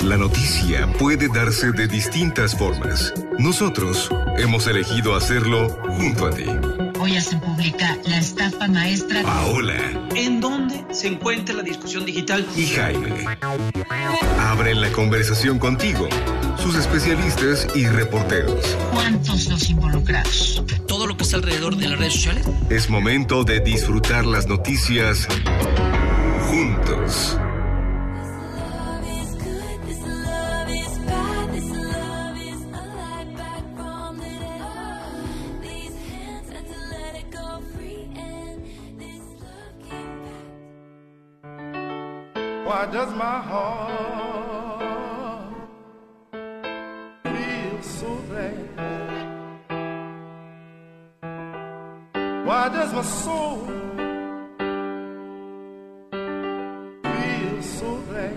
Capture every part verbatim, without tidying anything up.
La noticia puede darse de distintas formas. Nosotros hemos elegido hacerlo junto a ti. Hoy se publica la estafa maestra Paola. ¿En dónde se encuentra la discusión digital? Y Jaime. Abren la conversación contigo, sus especialistas y reporteros. ¿Cuántos los involucrados? Todo lo que está alrededor de las redes sociales. Es momento de disfrutar las noticias juntos. Why does my heart feel so bad? Why does my soul feel so bad?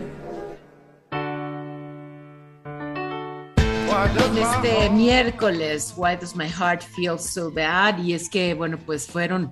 En este miércoles, Why Does My Heart Feel So Bad? Y es que, bueno, pues fueron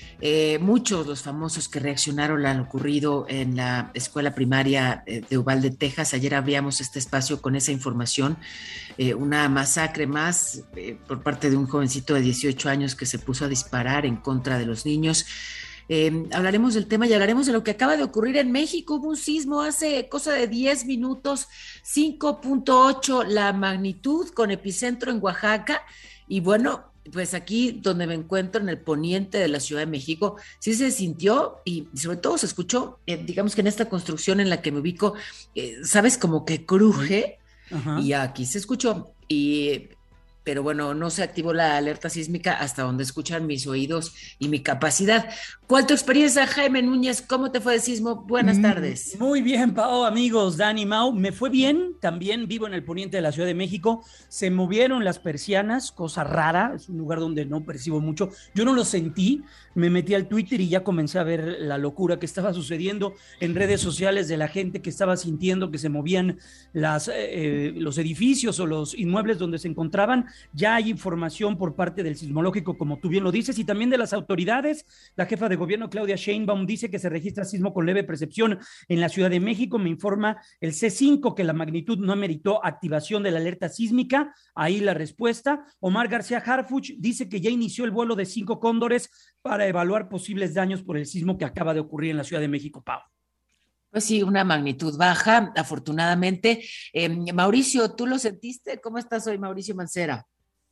Eh, muchos los famosos que reaccionaron a lo ocurrido en la escuela primaria de Uvalde, Texas. Ayer abríamos este espacio con esa información, eh, una masacre más eh, por parte de un jovencito de dieciocho años que se puso a disparar en contra de los niños. Eh, hablaremos del tema y hablaremos de lo que acaba de ocurrir en México. Hubo un sismo hace cosa de diez minutos, cinco punto ocho la magnitud, con epicentro en Oaxaca. Y bueno, pues aquí donde me encuentro, en el poniente de la Ciudad de México, sí se sintió y sobre todo se escuchó, eh, digamos que en esta construcción en la que me ubico, eh, sabes, como que cruje. Ajá. Y aquí se escuchó, y pero bueno, no se activó la alerta sísmica hasta donde escuchan mis oídos y mi capacidad. ¿Cuál tu experiencia, Jaime Núñez? ¿Cómo te fue de sismo? Buenas tardes. Muy bien, Pao, amigos, Dani, Mau. Me fue bien, también vivo en el poniente de la Ciudad de México. Se movieron las persianas, cosa rara, es un lugar donde no percibo mucho. Yo no lo sentí, me metí al Twitter y ya comencé a ver la locura que estaba sucediendo en redes sociales de la gente que estaba sintiendo que se movían las, eh, los edificios o los inmuebles donde se encontraban. Ya hay información por parte del sismológico, como tú bien lo dices, y también de las autoridades. La jefa de gobierno, Claudia Sheinbaum, dice que se registra sismo con leve percepción en la Ciudad de México. Me informa el C cinco que la magnitud no ameritó activación de la alerta sísmica. Ahí la respuesta. Omar García Harfuch dice que ya inició el vuelo de cinco cóndores para evaluar posibles daños por el sismo que acaba de ocurrir en la Ciudad de México, Pau. Pues sí, una magnitud baja, afortunadamente. Eh, Mauricio, ¿tú lo sentiste? ¿Cómo estás hoy, Mauricio Mancera?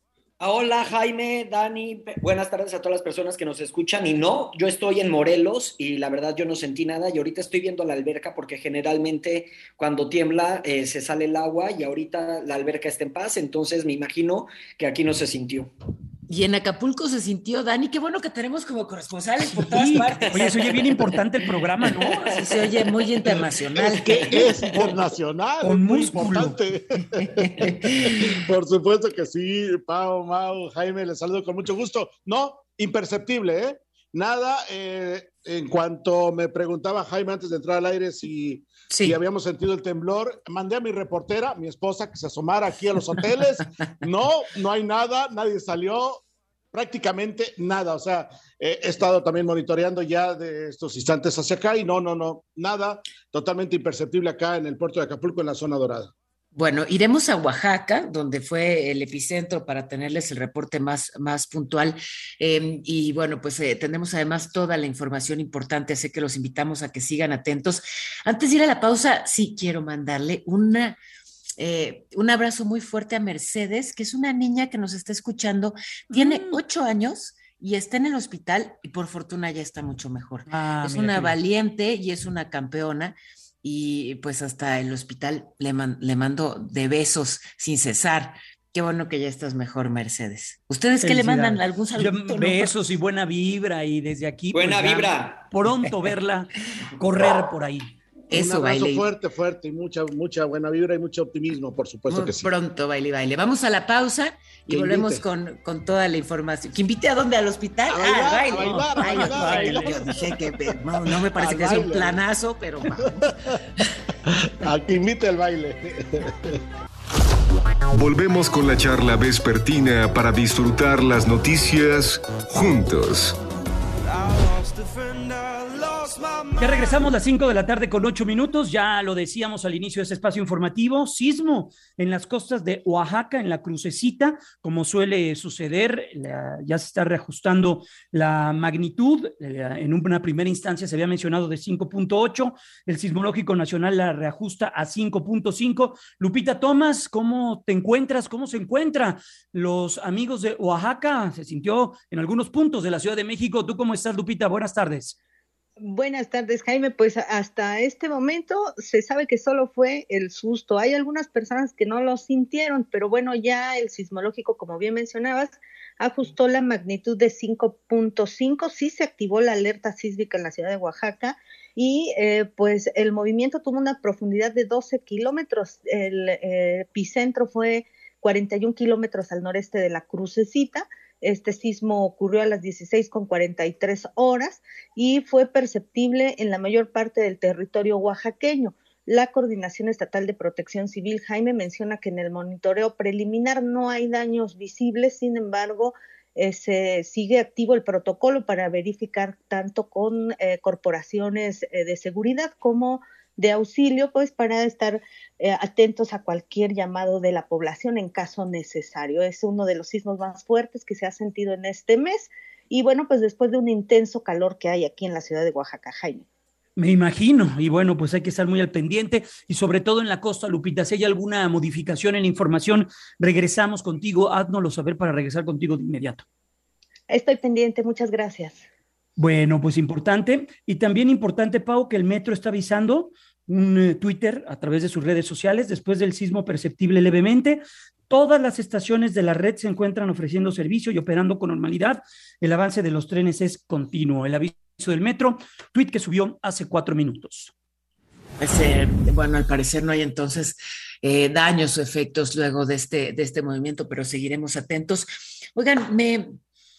Hola Jaime, Dani, buenas tardes a todas las personas que nos escuchan. Y no, yo estoy en Morelos y la verdad yo no sentí nada, y ahorita estoy viendo la alberca porque generalmente cuando tiembla eh, se sale el agua, y ahorita la alberca está en paz, entonces me imagino que aquí no se sintió. Y en Acapulco se sintió, Dani, qué bueno que tenemos como corresponsales por todas Sí, partes. oye, se oye bien importante el programa, ¿no? Sí, se oye muy internacional. Es que es internacional, con muy músculo. Importante. Por supuesto que sí, Pau, Mau, Jaime, les saludo con mucho gusto. No, imperceptible, ¿eh? Nada, eh, en cuanto me preguntaba Jaime antes de entrar al aire si, sí. si habíamos sentido el temblor, mandé a mi reportera, mi esposa, que se asomara aquí a los hoteles. No, no hay nada, nadie salió, prácticamente nada. O sea, eh, he estado también monitoreando ya de estos instantes hacia acá y no, no, no, nada, totalmente imperceptible acá en el puerto de Acapulco, en la zona dorada. Bueno, iremos a Oaxaca, donde fue el epicentro, para tenerles el reporte más, más puntual. Eh, y bueno, pues eh, tenemos además toda la información importante, así que los invitamos a que sigan atentos. Antes de ir a la pausa, sí quiero mandarle una, eh, un abrazo muy fuerte a Mercedes, que es una niña que nos está escuchando, tiene mm. ocho años y está en el hospital y por fortuna ya está mucho mejor. Ah, es una valiente y es una campeona. Y pues hasta el hospital le, man, le mando de besos sin cesar. Qué bueno que ya estás mejor, Mercedes. ¿Ustedes qué le mandan? ¿Algún saludo? Besos, ¿no? Y buena vibra, y desde aquí buena pues, vibra. Pronto verla correr por ahí. Eso, un abrazo baile. fuerte, fuerte, y mucha, mucha buena vibra y mucho optimismo, por supuesto Muy que sí. Pronto, baile, baile. Vamos a la pausa y que volvemos con, con toda la información. ¿Que invite a dónde? ¿Al hospital? A bailar, ah, baile. a bailar, Ay, a bailar, yo, bailar. yo dije que no, no me parece al que sea un baile. planazo, pero vamos. A que invite al baile. Volvemos con la charla vespertina para disfrutar las noticias juntos. I lost a friend, I lost my Ya regresamos a las cinco de la tarde con ocho minutos, ya lo decíamos al inicio de este espacio informativo, sismo en las costas de Oaxaca, en la Crucecita, como suele suceder, la, ya se está reajustando la magnitud, eh, en una primera instancia se había mencionado de cinco punto ocho, el Sismológico Nacional la reajusta a cinco punto cinco. Lupita Thomas, ¿cómo te encuentras? ¿Cómo se encuentran los amigos de Oaxaca? Se sintió en algunos puntos de la Ciudad de México. ¿Tú cómo estás, Lupita? Buenas tardes. Buenas tardes, Jaime. Pues hasta este momento se sabe que solo fue el susto. Hay algunas personas que no lo sintieron, pero bueno, ya el sismológico, como bien mencionabas, ajustó la magnitud de cinco punto cinco. Sí se activó la alerta sísmica en la ciudad de Oaxaca y eh, pues el movimiento tuvo una profundidad de doce kilómetros. El eh, epicentro fue cuarenta y un kilómetros al noreste de la Crucecita. Este sismo ocurrió a las dieciséis con cuarenta y tres horas y fue perceptible en la mayor parte del territorio oaxaqueño. La Coordinación Estatal de Protección Civil, Jaime, menciona que en el monitoreo preliminar no hay daños visibles, sin embargo, eh, se sigue activo el protocolo para verificar tanto con eh, corporaciones eh, de seguridad como de auxilio, pues para estar eh, atentos a cualquier llamado de la población en caso necesario. Es uno de los sismos más fuertes que se ha sentido en este mes y bueno, pues después de un intenso calor que hay aquí en la ciudad de Oaxaca, Jaime. Me imagino, y bueno, pues hay que estar muy al pendiente y sobre todo en la costa, Lupita, si hay alguna modificación en la información, regresamos contigo, háznoslo saber para regresar contigo de inmediato. Estoy pendiente, muchas gracias. Bueno, pues importante. Y también importante, Pau, que el Metro está avisando un eh, Twitter a través de sus redes sociales, después del sismo perceptible levemente. Todas las estaciones de la red se encuentran ofreciendo servicio y operando con normalidad. El avance de los trenes es continuo. El aviso del Metro, tweet que subió hace cuatro minutos. Pues, eh, bueno, al parecer no hay entonces eh, daños o efectos luego de este, de este movimiento, pero seguiremos atentos. Oigan, me,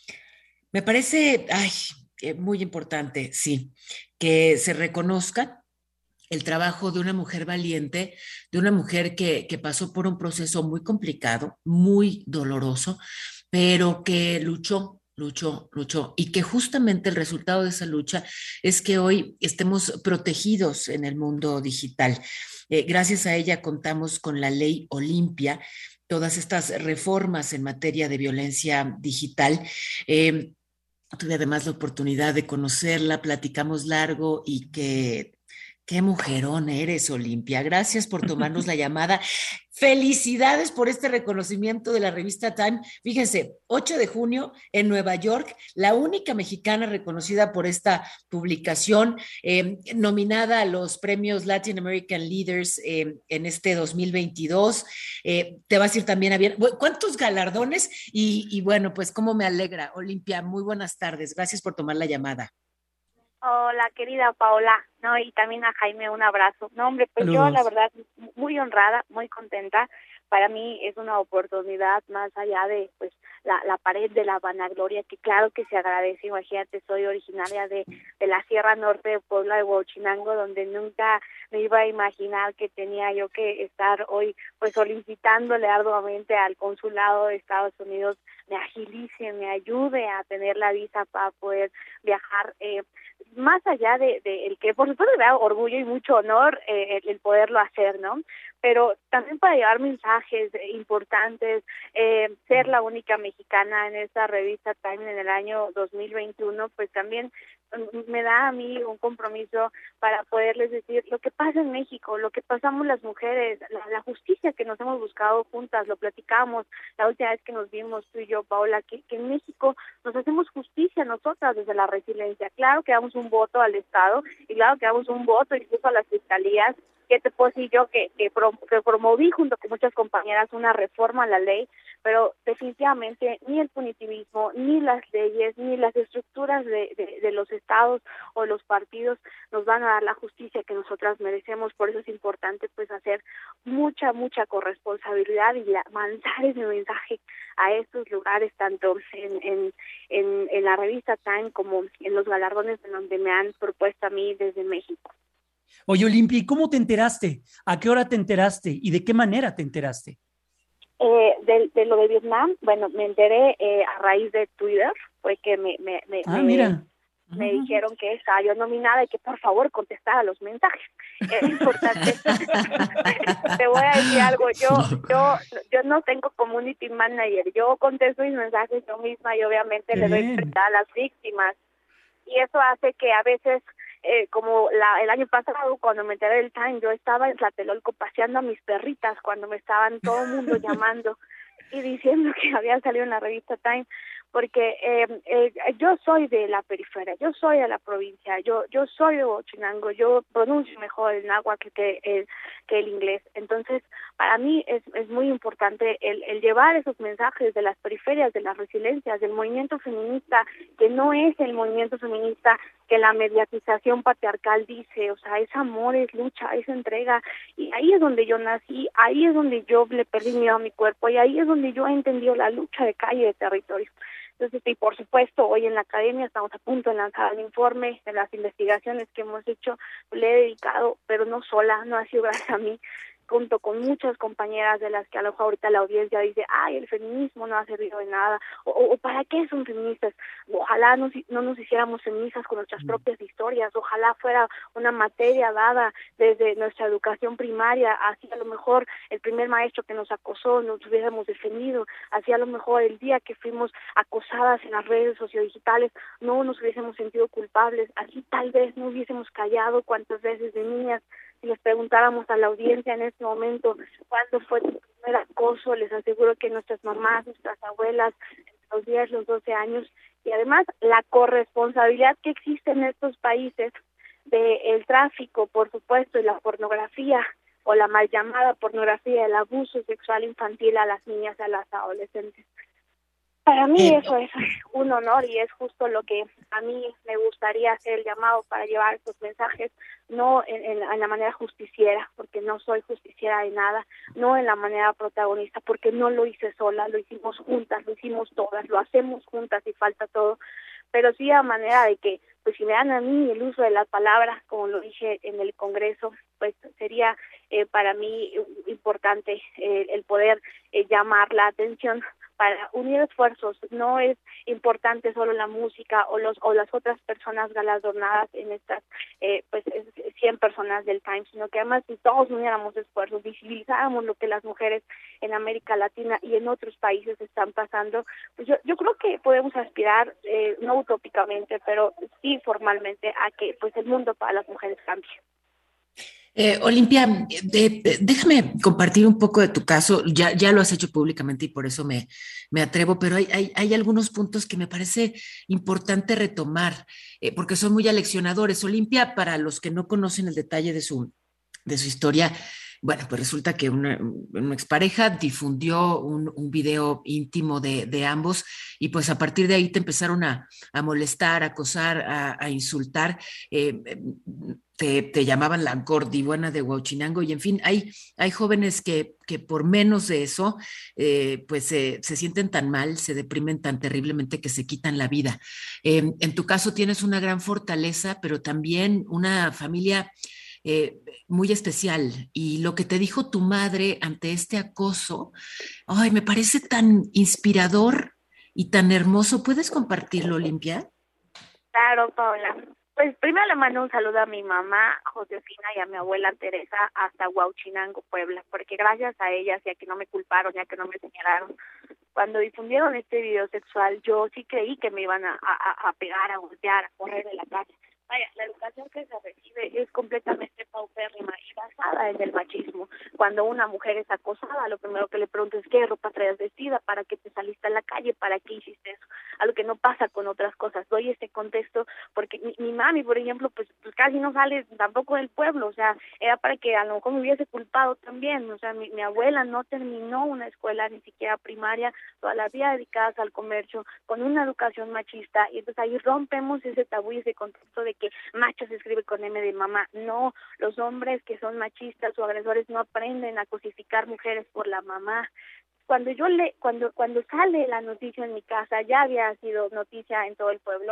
me parece... Ay, Eh, muy importante, sí, que se reconozca el trabajo de una mujer valiente, de una mujer que, que pasó por un proceso muy complicado, muy doloroso, pero que luchó, luchó, luchó, y que justamente el resultado de esa lucha es que hoy estemos protegidos en el mundo digital. Eh, gracias a ella contamos con la ley Olimpia, todas estas reformas en materia de violencia digital. Eh, Tuve además la oportunidad de conocerla, platicamos largo y que, qué mujerón eres, Olimpia. Gracias por tomarnos la llamada. Felicidades por este reconocimiento de la revista Time. Fíjense, ocho de junio en Nueva York, la única mexicana reconocida por esta publicación, eh, nominada a los premios Latin American Leaders eh, en este dos mil veintidós. Eh, te vas a ir también a ver. ¿Cuántos galardones? Y, y bueno, pues cómo me alegra, Olimpia. Muy buenas tardes. Gracias por tomar la llamada. Hola, querida Paola, no, y también a Jaime un abrazo. No, hombre, pues Saludos. Yo la verdad muy honrada, muy contenta. Para mí es una oportunidad más allá de pues la, la pared de la vanagloria, que claro que se agradece. Imagínate, soy originaria de, de la Sierra Norte de Puebla de Huachinango, donde nunca me iba a imaginar que tenía yo que estar hoy pues solicitándole arduamente al consulado de Estados Unidos me agilice, me ayude a tener la visa para poder viajar, eh, más allá de, de el que por supuesto me da orgullo y mucho honor eh, el, el poderlo hacer, ¿no? Pero también para llevar mensajes importantes, eh, ser la única mexicana en esta revista Time en el año dos mil veintiuno, pues también me da a mí un compromiso para poderles decir lo que pasa en México, lo que pasamos las mujeres, la, la justicia que nos hemos buscado juntas, lo platicamos la última vez que nos vimos tú y yo, Paola, que, que en México nos hacemos justicia nosotras desde la resiliencia. Claro que damos un voto al Estado y claro que damos un voto incluso a las fiscalías. ¿Qué te puedo decir yo? Que, que, prom que promoví junto con muchas compañeras una reforma a la ley, pero definitivamente ni el punitivismo, ni las leyes, ni las estructuras de, de, de los estados o los partidos nos van a dar la justicia que nosotras merecemos. Por eso es importante pues hacer mucha, mucha corresponsabilidad y la, mandar ese mensaje a estos lugares, tanto en, en, en, en la revista Time como en los galardones en donde me han propuesto a mí desde México. Oye, Olimpia, ¿y cómo te enteraste? ¿A qué hora te enteraste? ¿Y de qué manera te enteraste? Eh, de, de lo de Vietnam, bueno, me enteré eh, a raíz de Twitter, fue que me... me, me ah, me, mira. me dijeron que estaba yo nominada y que por favor contestara los mensajes. Es importante. Te voy a decir algo, yo yo yo no tengo community manager, yo contesto mis mensajes yo misma y obviamente le doy prioridad a las víctimas. Y eso hace que a veces, eh, como la, el año pasado, cuando me enteré del Time, yo estaba en Tlatelolco paseando a mis perritas cuando me estaban todo el mundo llamando y diciendo que había salido en la revista Time, porque eh, eh, yo soy de la periferia, yo soy de la provincia, yo yo soy de Huachinango, yo pronuncio mejor el náhuatl que el, que el inglés. Entonces, para mí es, es muy importante el, el llevar esos mensajes de las periferias, de las resiliencias, del movimiento feminista, que no es el movimiento feminista que la mediatización patriarcal dice, o sea, es amor, es lucha, es entrega, y ahí es donde yo nací, ahí es donde yo le perdí miedo a mi cuerpo, y ahí es donde yo he entendido la lucha de calle, de territorio. Entonces, y por supuesto, hoy en la academia estamos a punto de lanzar el informe de las investigaciones que hemos hecho, le he dedicado, pero no sola, no ha sido gracias a mí, junto con muchas compañeras de las que a lo mejor ahorita la audiencia dice, ay, el feminismo no ha servido de nada, o, o ¿para qué son feministas? Ojalá no, no nos hiciéramos feministas con nuestras propias historias, ojalá fuera una materia dada desde nuestra educación primaria, así a lo mejor el primer maestro que nos acosó nos hubiésemos defendido, así a lo mejor el día que fuimos acosadas en las redes sociodigitales no nos hubiésemos sentido culpables, así tal vez no hubiésemos callado cuántas veces de niñas. Si les preguntáramos a la audiencia en este momento cuándo fue tu primer acoso, les aseguro que nuestras mamás, nuestras abuelas, entre los diez, los doce años, y además la corresponsabilidad que existe en estos países del tráfico, por supuesto, y la pornografía, o la mal llamada pornografía, el abuso sexual infantil a las niñas y a las adolescentes. Para mí eso es un honor y es justo lo que a mí me gustaría hacer el llamado para llevar estos mensajes, no en, en, en la manera justiciera, porque no soy justiciera de nada, no en la manera protagonista, porque no lo hice sola, lo hicimos juntas, lo hicimos todas, lo hacemos juntas y falta todo, pero sí a manera de que, pues si me dan a mí el uso de las palabras, como lo dije en el Congreso, pues sería eh, para mí importante eh, el poder eh, llamar la atención para unir esfuerzos. No es importante solo la música o los o las otras personas galardonadas en estas eh, pues cien personas del Times, sino que además si todos uniéramos esfuerzos, visibilizáramos lo que las mujeres en América Latina y en otros países están pasando, pues yo, yo creo que podemos aspirar, eh, no utópicamente, pero sí formalmente, a que pues el mundo para las mujeres cambie. Eh, Olimpia, de, de, déjame compartir un poco de tu caso. Ya, ya lo has hecho públicamente y por eso me, me atrevo, pero hay, hay, hay algunos puntos que me parece importante retomar, eh, porque son muy aleccionadores. Olimpia, para los que no conocen el detalle de su, de su historia, bueno, pues resulta que una, una expareja difundió un, un video íntimo de, de ambos y pues a partir de ahí te empezaron a, a molestar, a acosar, a, a insultar. Eh, Te, te llamaban la gordibuena de Huachinango y en fin, hay, hay jóvenes que, que por menos de eso eh, pues eh, se sienten tan mal, se deprimen tan terriblemente que se quitan la vida. Eh, en tu caso tienes una gran fortaleza, pero también una familia eh, muy especial, y lo que te dijo tu madre ante este acoso, ay, me parece tan inspirador y tan hermoso. ¿Puedes compartirlo, Olimpia? Claro, Paola. Pues primero le mando un saludo a mi mamá, Josefina, y a mi abuela Teresa hasta Huachinango, Puebla, porque gracias a ellas y a que no me culparon y a que no me señalaron, cuando difundieron este video sexual, yo sí creí que me iban a, a, a pegar, a golpear, a correr de la casa. Vaya, la educación que se recibe es completamente paupérrima y basada en el machismo. Cuando una mujer es acosada, lo primero que le pregunto es qué ropa traes vestida, para qué te saliste a la calle, para qué hiciste eso, algo que no pasa con otras cosas. Doy este contexto porque mi, mi mami, por ejemplo, pues, pues casi no sale tampoco del pueblo, o sea, era para que a lo mejor me hubiese culpado también. O sea, mi, mi abuela no terminó una escuela ni siquiera primaria, toda la vida dedicadas al comercio, con una educación machista, y entonces ahí rompemos ese tabú y ese contexto de que macho se escribe con M de mamá. No, los hombres que son machistas o agresores no aprenden a cosificar mujeres por la mamá. Cuando yo le, cuando cuando sale la noticia en mi casa, ya había sido noticia en todo el pueblo,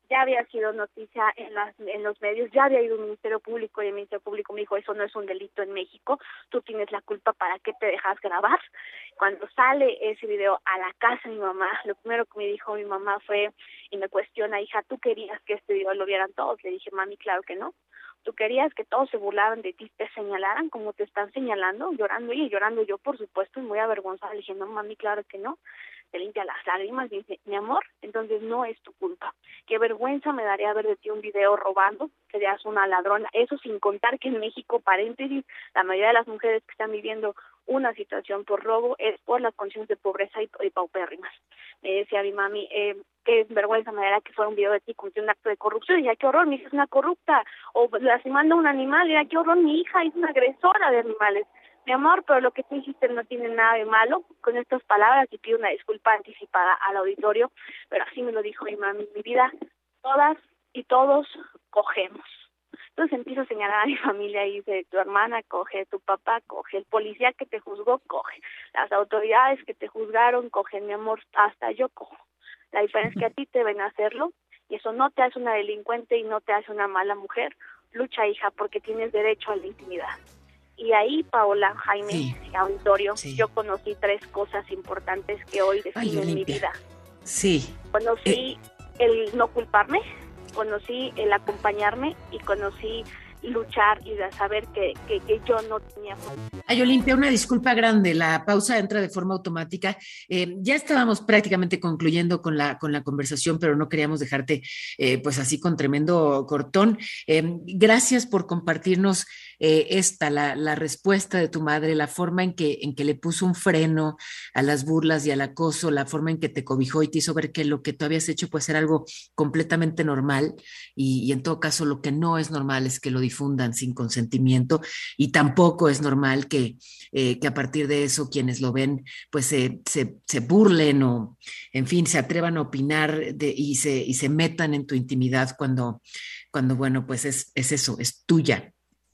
ya había sido noticia en, las, en los medios, ya había ido un Ministerio Público y el Ministerio Público me dijo, eso no es un delito en México, tú tienes la culpa, ¿para qué te dejas grabar? Cuando sale ese video a la casa de mi mamá, lo primero que me dijo mi mamá fue, y me cuestiona, hija, ¿tú querías que este video lo vieran todos? Le dije, mami, claro que no. ¿Tú querías que todos se burlaran de ti, te señalaran como te están señalando? Llorando ella y llorando yo, por supuesto, y muy avergonzada. Le dije, no, mami, claro que no. Se limpia las lágrimas y dice, mi amor, entonces no es tu culpa. Qué vergüenza me daría ver de ti un video robando, serías una ladrona. Eso sin contar que en México, paréntesis, la mayoría de las mujeres que están viviendo una situación por robo es por las condiciones de pobreza y, y paupérrimas. Me decía mi mami, eh, qué vergüenza me daría que fuera un video de ti contra un acto de corrupción. Y ya, qué horror, mi hija es una corrupta. O lastimando a un animal, y ya, qué horror, mi hija es una agresora de animales. Mi amor, pero lo que tú hiciste no tiene nada de malo. Con estas palabras y pido una disculpa anticipada al auditorio, pero así me lo dijo mi mami, mi vida, todas y todos cogemos. Entonces empiezo a señalar a mi familia y dice, tu hermana coge, tu papá coge, el policía que te juzgó coge, las autoridades que te juzgaron cogen, mi amor, hasta yo cojo. La diferencia es que a ti te ven a hacerlo y eso no te hace una delincuente y no te hace una mala mujer. Lucha, hija, porque tienes derecho a la intimidad. Y ahí, Paola, Jaime, sí. auditorio, sí. yo conocí tres cosas importantes que hoy definen mi vida. Sí. Conocí eh. el no culparme, conocí el acompañarme y conocí luchar y de saber que, que, que yo no tenía. Ay, Olimpia, una disculpa grande, la pausa entra de forma automática. Eh, ya estábamos prácticamente concluyendo con la, con la conversación, pero no queríamos dejarte eh, pues así con tremendo cortón. Eh, gracias por compartirnos eh, esta, la, la respuesta de tu madre, la forma en que, en que le puso un freno a las burlas y al acoso, la forma en que te cobijó y te hizo ver que lo que tú habías hecho pues era algo completamente normal y, y en todo caso lo que no es normal es que lo difundan sin consentimiento y tampoco es normal que, eh, que a partir de eso quienes lo ven pues se, se, se burlen o en fin se atrevan a opinar de, y, se, y se metan en tu intimidad cuando, cuando bueno pues es, es eso, es tuya.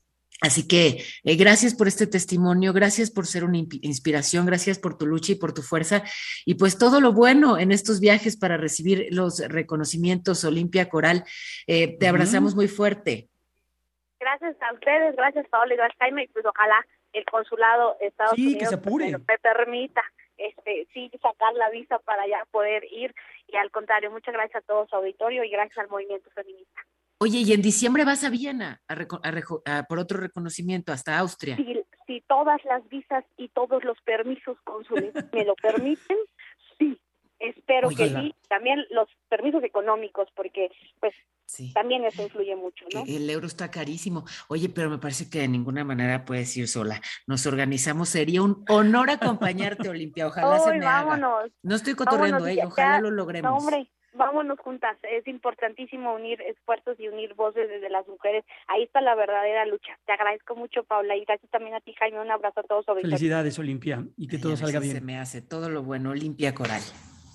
Así que eh, gracias por este testimonio, gracias por ser una inspiración, gracias por tu lucha y por tu fuerza y pues todo lo bueno en estos viajes para recibir los reconocimientos Olimpia Coral. Eh, te uh-huh. abrazamos muy fuerte. Gracias a ustedes, gracias Paola y gracias Jaime, pues ojalá el consulado de Estados sí, Unidos que se apure. me, me permita este, sí sacar la visa para ya poder ir y al contrario, muchas gracias a todos su auditorio y gracias al movimiento feminista. Oye, y en diciembre vas a Viena a reco- a reco- a, por otro reconocimiento, hasta Austria. Si, si todas las visas y todos los permisos consulares me lo permiten, sí, espero Oye, que la... sí, también los permisos económicos, porque pues sí. también eso influye mucho, ¿no? El euro está carísimo. Oye, pero me parece que de ninguna manera puedes ir sola. Nos organizamos, sería un honor acompañarte, Olimpia, ojalá Hoy, se me vámonos, haga. No estoy cotorreando, eh, ojalá ya, lo logremos. No, hombre. Vámonos juntas, es importantísimo unir esfuerzos y unir voces desde las mujeres, ahí está la verdadera lucha. Te agradezco mucho, Paula, y gracias también a ti, Jaime, un abrazo a todos. Felicidades, Olimpia, y que Ay, todo salga bien. Se me hace todo lo bueno, Olimpia Coral.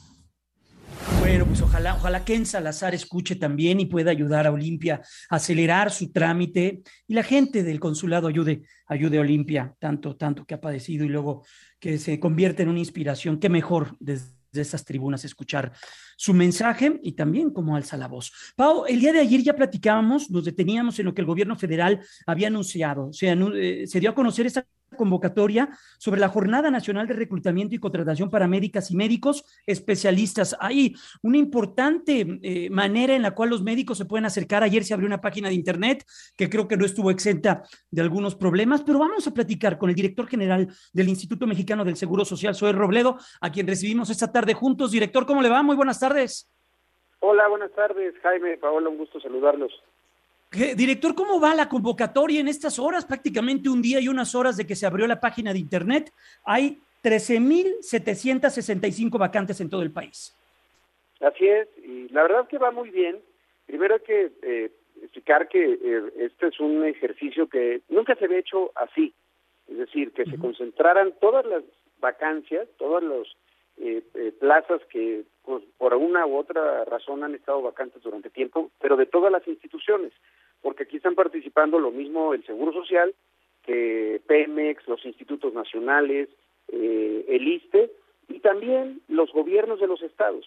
Bueno, pues ojalá, ojalá Ken Salazar escuche también y pueda ayudar a Olimpia a acelerar su trámite y la gente del consulado ayude, ayude a Olimpia, tanto, tanto que ha padecido y luego que se convierte en una inspiración. Qué mejor desde de estas tribunas escuchar su mensaje y también cómo alza la voz. Pau, el día de ayer ya platicábamos, nos deteníamos en lo que el gobierno federal había anunciado, o sea, eh, se dio a conocer esta convocatoria sobre la Jornada Nacional de Reclutamiento y Contratación para médicas y médicos especialistas. Hay una importante eh, manera en la cual los médicos se pueden acercar. Ayer se abrió una página de internet que creo que no estuvo exenta de algunos problemas, pero vamos a platicar con el director general del Instituto Mexicano del Seguro Social, Zoé Robledo, a quien recibimos esta tarde juntos. Director, ¿cómo le va? Muy buenas tardes. Hola, buenas tardes, Jaime, Paola, un gusto saludarlos. Director, ¿cómo va la convocatoria en estas horas? Prácticamente un día y unas horas de que se abrió la página de internet. Hay trece mil setecientas sesenta y cinco vacantes en todo el país. Así es, y la verdad es que va muy bien. Primero hay que eh, explicar que eh, este es un ejercicio que nunca se había hecho así. Es decir, que uh-huh. se concentraran todas las vacancias, todas las eh, eh, plazas que pues, por una u otra razón han estado vacantes durante tiempo, pero de todas las instituciones. Porque aquí están participando lo mismo el Seguro Social, que Pemex, los institutos nacionales, eh, el I S S S T E y también los gobiernos de los estados.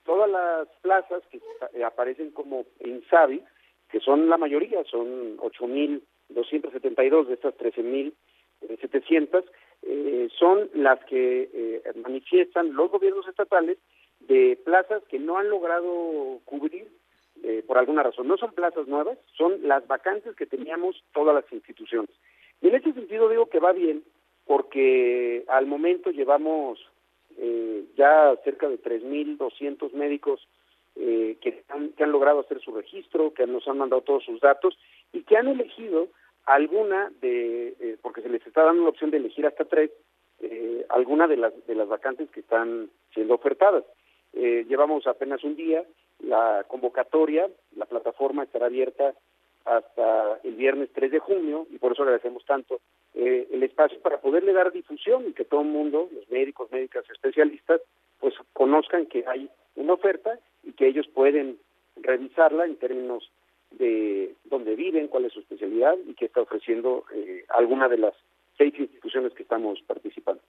todas las plazas que eh, aparecen como INSABI, que son la mayoría, son ocho mil doscientos setenta y dos de estas trece mil setecientos, eh, son las que eh, manifiestan los gobiernos estatales de plazas que no han logrado cubrir eh, por alguna razón. No son plazas nuevas, son las vacantes que teníamos todas las instituciones. Y en ese sentido digo que va bien, porque al momento llevamos eh, ya cerca de tres mil doscientos médicos eh, que, han, que han logrado hacer su registro, que nos han mandado todos sus datos y que han elegido alguna de, eh, porque se les está dando la opción de elegir hasta tres, eh, alguna de las de las vacantes que están siendo ofertadas. Eh, llevamos apenas un día, la convocatoria, la plataforma estará abierta hasta el viernes tres de junio, y por eso agradecemos tanto eh, el espacio para poderle dar difusión y que todo el mundo, los médicos, médicas, especialistas, pues conozcan que hay una oferta y que ellos pueden revisarla en términos de dónde viven, cuál es su especialidad y qué está ofreciendo eh, alguna de las seis instituciones que estamos participando.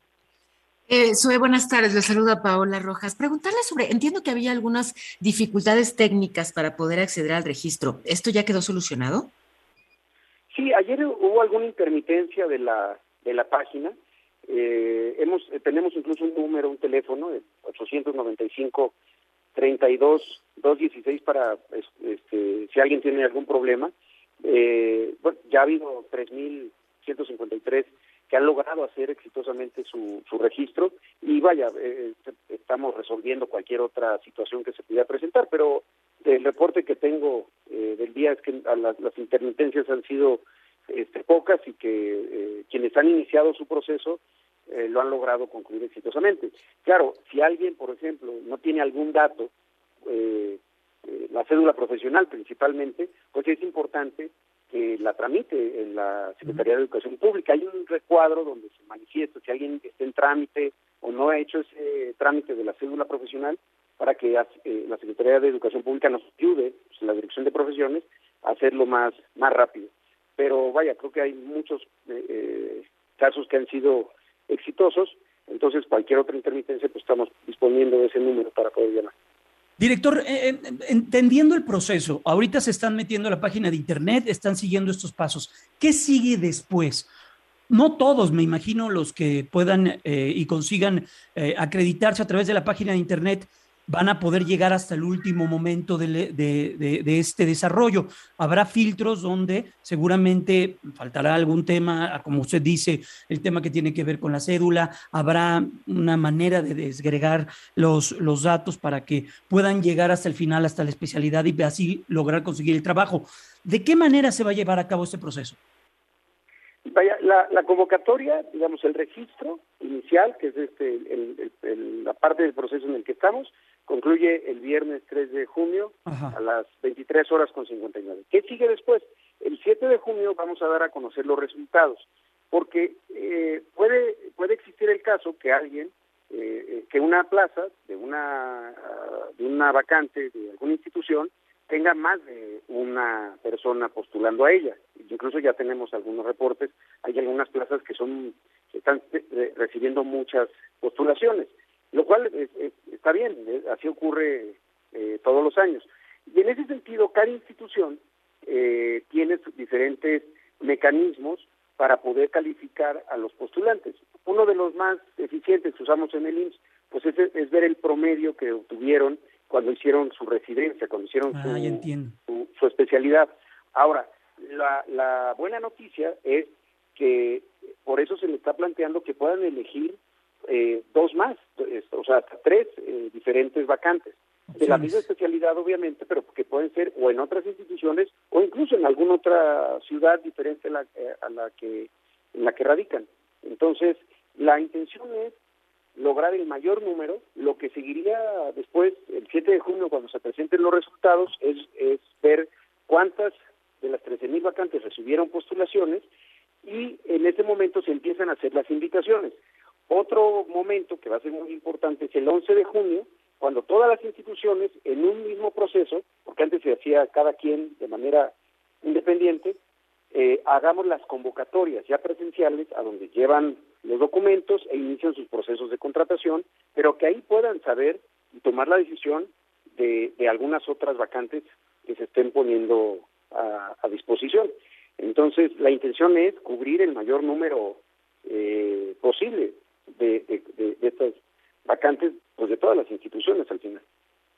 Eh, Zoe, buenas tardes, le saluda Paola Rojas. Preguntarle sobre, entiendo que había algunas dificultades técnicas para poder acceder al registro. ¿Esto ya quedó solucionado? Sí, ayer hubo alguna intermitencia de la de la página. Eh, hemos eh, tenemos incluso un número, un teléfono, de ochocientos noventa y cinco, treinta y dos, doscientos dieciséis para este, si alguien tiene algún problema. Eh, bueno, ya ha habido tres mil ciento cincuenta y tres que han logrado hacer exitosamente su, su registro y vaya, eh, estamos resolviendo cualquier otra situación que se pudiera presentar, pero el reporte que tengo eh, del día es que a las, las intermitencias han sido este, pocas y que eh, quienes han iniciado su proceso eh, lo han logrado concluir exitosamente. Claro, si alguien, por ejemplo, no tiene algún dato, eh, eh, la cédula profesional principalmente, pues es importante que la tramite en la Secretaría de Educación Pública. Hay un recuadro donde se manifiesta si alguien está en trámite o no ha hecho ese trámite de la cédula profesional para que eh, la Secretaría de Educación Pública nos ayude, pues, la Dirección de Profesiones, a hacerlo más, más rápido. Pero vaya, creo que hay muchos eh, casos que han sido exitosos, entonces cualquier otra intermitencia pues estamos disponiendo de ese número para poder llamar. Director, eh, entendiendo el proceso, ahorita se están metiendo a la página de internet, están siguiendo estos pasos. ¿Qué sigue después? No todos, me imagino, los que puedan eh, y consigan eh, acreditarse a través de la página de internet van a poder llegar hasta el último momento de, de, de, de este desarrollo. Habrá filtros donde seguramente faltará algún tema, como usted dice, el tema que tiene que ver con la cédula, habrá una manera de desgregar los, los datos para que puedan llegar hasta el final, hasta la especialidad y así lograr conseguir el trabajo. ¿De qué manera se va a llevar a cabo este proceso? Vaya, la, la convocatoria, digamos, el registro inicial, que es este el, el, el, la parte del proceso en el que estamos, concluye el viernes tres de junio. Ajá. A las veintitrés horas con cincuenta y nueve. ¿Qué sigue después? El siete de junio vamos a dar a conocer los resultados, porque eh, puede puede existir el caso que alguien, eh, que una plaza de una, de una vacante de alguna institución tenga más de una persona postulando a ella. Incluso ya tenemos algunos reportes, hay algunas plazas que son que están recibiendo muchas postulaciones, lo cual es, es, está bien, es, así ocurre eh, todos los años. Y en ese sentido, cada institución eh, tiene diferentes mecanismos para poder calificar a los postulantes. Uno de los más eficientes que usamos en el I M S S, pues es, es ver el promedio que obtuvieron cuando hicieron su residencia, cuando hicieron ah, su, su, su especialidad. Ahora, la, la buena noticia es que por eso se le está planteando que puedan elegir eh, dos más, o sea, hasta tres eh, diferentes vacantes, de sí, la misma especialidad obviamente, pero que pueden ser o en otras instituciones o incluso en alguna otra ciudad diferente a la, a la que en la que radican. Entonces, la intención es lograr el mayor número. Lo que seguiría después, el siete de junio, cuando se presenten los resultados, es, es ver cuántas de las trece mil vacantes recibieron postulaciones y en ese momento se empiezan a hacer las invitaciones. Otro momento que va a ser muy importante es el once de junio, cuando todas las instituciones en un mismo proceso, porque antes se hacía cada quien de manera independiente, eh, hagamos las convocatorias ya presenciales a donde llevan los documentos e inician sus procesos de contratación, pero que ahí puedan saber y tomar la decisión de, de algunas otras vacantes que se estén poniendo a, a disposición. Entonces, la intención es cubrir el mayor número eh, posible de, de, de, de estas vacantes, pues de todas las instituciones al final.